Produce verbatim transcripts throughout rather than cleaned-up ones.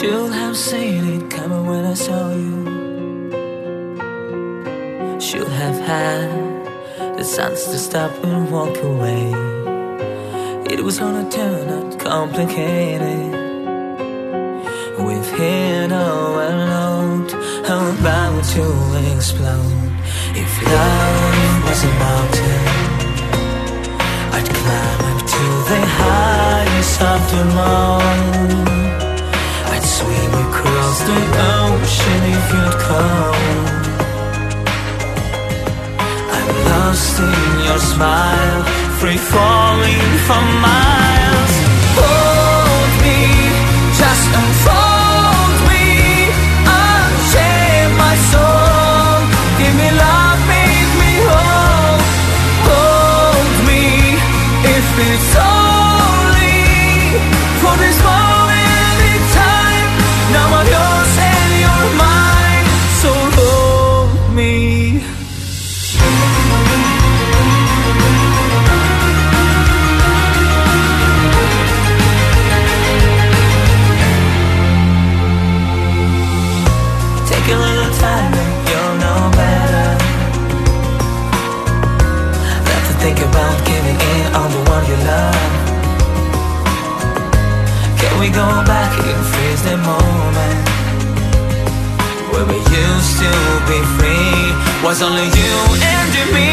Should have seen it coming when I saw you. Should have had the sense to stop and walk away. It was gonna turn out complicated. We've hit our load, how about to explode? If love was a mountain, I'd climb up to the highest of them all. I'd swim across the ocean if you'd come. I'm lost in your smile, free falling for miles. Hold me, just unfold me, unchain my soul. Give me love, make me whole. Hold me, if it's only for this moment in time. Now I'm yours and you're mine, so hold me. Take a little time and you'll know better. Not to think about giving in on the one you love. Can we go back and freeze the moment where we used to be free? Was only you and me.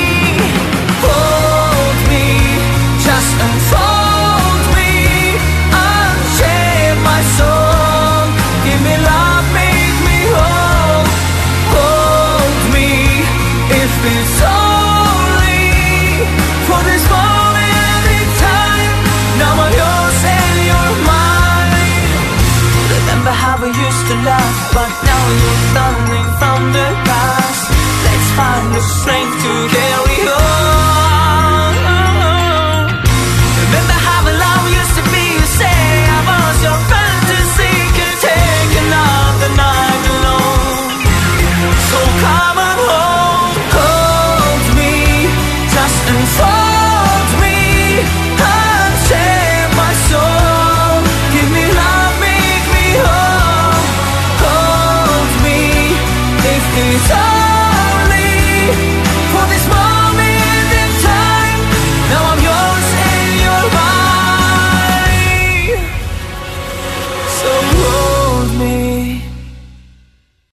Hold me, just unfold me, unchain my soul. Give me love, make me whole. Hold me, if it's only for this moment in time. Now I'm yours and you're mine. Remember how we used to love, but now you're running from the past. Let's find the strength to carry on. Remember how love used to be. You say I was your fantasy. Can take another night alone. So come and hold, hold me, just unfold me, unchain my soul. Give me love, make me whole. Hold me, if it's all